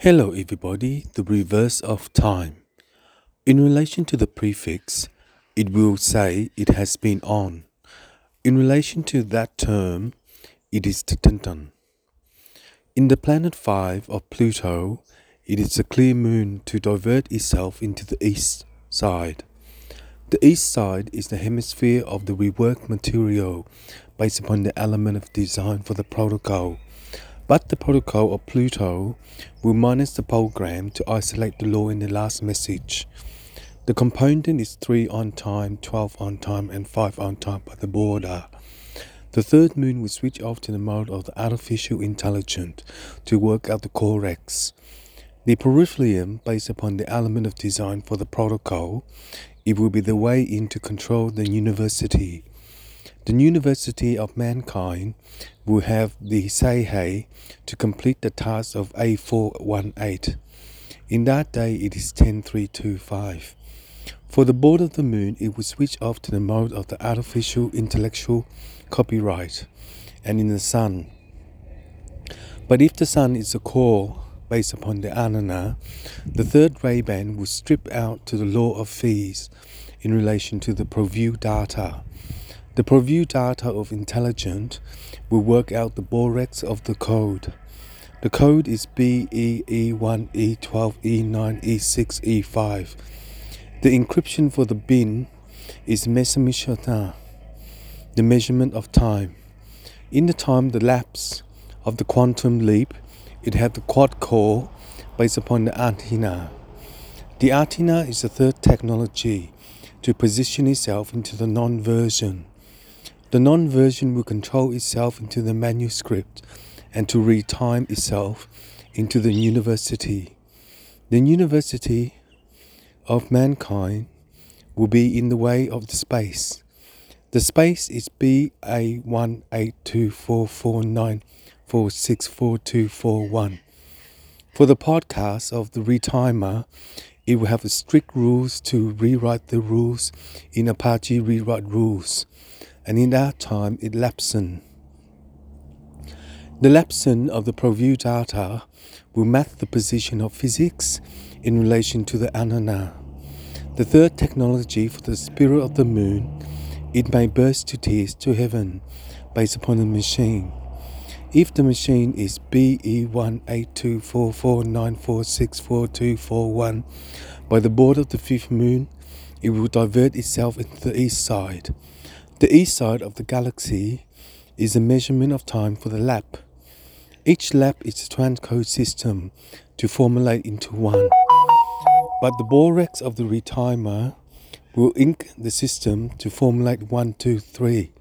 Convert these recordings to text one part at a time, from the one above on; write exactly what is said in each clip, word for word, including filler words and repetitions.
Hello, everybody. The reverse of time. In relation to the prefix, it will say it has been on. In relation to that term, it is Titanton. In the planet five of Pluto, it is a clear moon to divert itself into the east side. The east side is the hemisphere of the reworked material based upon the element of design for the protocol. But the protocol of Pluto will minus the program to isolate the law in the last message. The component is three on time, twelve on time, and five on time by the border. The third moon will switch off to the mode of the artificial intelligence to work out the corrects. The peripherum, based upon the element of design for the protocol, it will be the way in to control the university. The University of Mankind will have the Seihei to complete the task of A four one eight. In that day, it is ten three two five. For the board of the moon, it will switch off to the mode of the artificial intellectual copyright, and in the sun. But if the sun is a core based upon the Anana, the third ray band will strip out to the law of fees in relation to the ProView data. The ProView data of intelligent will work out the borex of the code. The code is B E E one E twelve E nine E six E five. The encryption for the bin is Mesamishata, the measurement of time. In the time the lapse of the quantum leap, it had the quad core based upon the antenna. The antenna is the third technology to position itself into the non-version. The non-version will control itself into the manuscript and to retime itself into the university. The university of mankind will be in the way of the space. The space is B A one eight two four four nine four six four two four one. For the podcast of the retimer, it will have strict rules to rewrite the rules in Apache rewrite rules. And in that time, it lapsen. The lapsen of the ProView data will map the position of physics in relation to the Anana. The third technology for the spirit of the moon, it may burst to tears to heaven based upon the machine. If the machine is B E one eight two four four nine four six four two four one, by the board of the fifth moon, it will divert itself into the east side. The east side of the galaxy is a measurement of time for the lap. Each lap is a transcode system to formulate into one. But the borex of the retimer will ink the system to formulate one, two, three.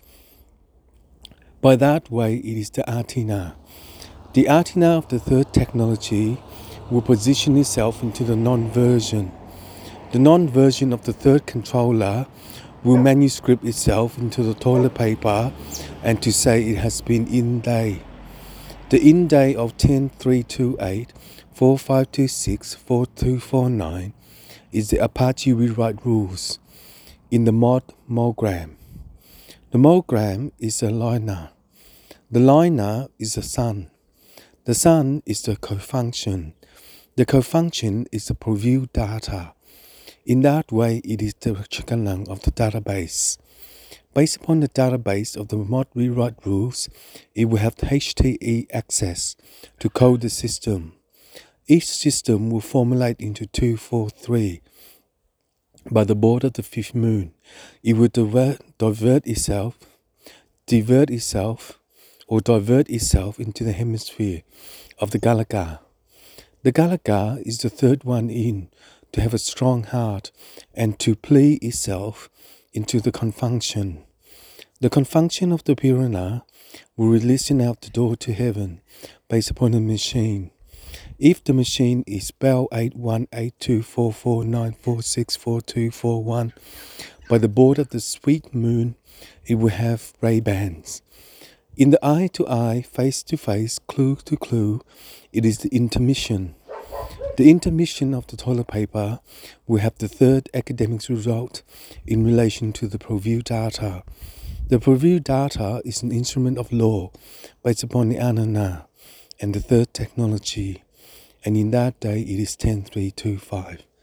By that way, it is the antenna. The antenna of the third technology will position itself into the non-version. The non-version of the third controller will manuscript itself into the toilet paper and to say it has been in day. The in day of ten three two eight four five two six four two four nine is the Apache rewrite rules in the mod mogram. The mogram is a liner. The liner is the sun. The sun is the cofunction. The cofunction is the ProView data. In that way, it is the Chikalang of the database. Based upon the database of the mod rewrite rules, it will have the H T E access to code the system. Each system will formulate into two, four, three. By the board of the fifth moon, it will divert, divert itself, divert itself, or divert itself into the hemisphere of the Galaga. The Galaga is the third one in to have a strong heart and to plea itself into the confunction. The confunction of the Piranha will release it out the door to heaven based upon the machine. If the machine is Bell eight one eight two four four nine four six four two four one, by the board of the sweet moon, it will have ray bands. In the eye to eye, face to face, clue to clue, it is the intermission. The intermission of the toilet paper will have the third academic result in relation to the ProView data. The ProView data is an instrument of law based upon the Anana and the third technology. and in that day it is ten three two five.